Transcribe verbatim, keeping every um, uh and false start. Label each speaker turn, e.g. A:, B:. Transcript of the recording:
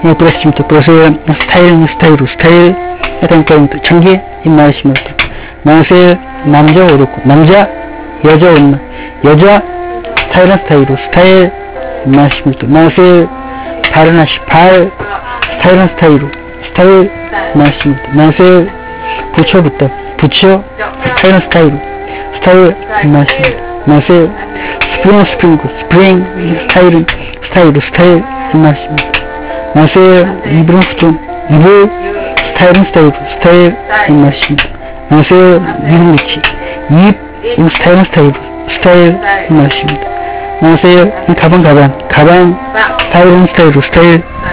A: 예, 그렇습니다. 그래서 스타일은 스타일로 스타일 그러니까 전개 이 말씀입니다. 나세 남자 그렇고 남자 여자 없나 여자 스타일은 스타일로 스타일 이 말씀입니다. 나세 발은 하시 발 스타일은 스타일로 스타일 이 말씀입니다. 나세 부처부터 부처 스타일은 스타일로 스타일 이 말씀입니다. 나세 스프링 스프링 스프링 스타일은 스타일로 스타일 이 말씀입니다. 나세 이불은 후좀 이불 스타일은 스타일로 스타일 이 말씀입니다. 나세 이불 밑이 입 스타일은 스타일로 스타일 이 말씀입니다. 나세 가방 가방 가방 스타일은 스타일로 스타일